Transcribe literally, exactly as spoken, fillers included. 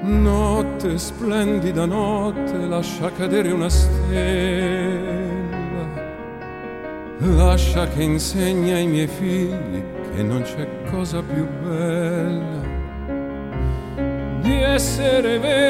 Notte, splendida notte, lascia cadere una stella, lascia che insegni ai miei figli che non c'è cosa più bella di essere vero.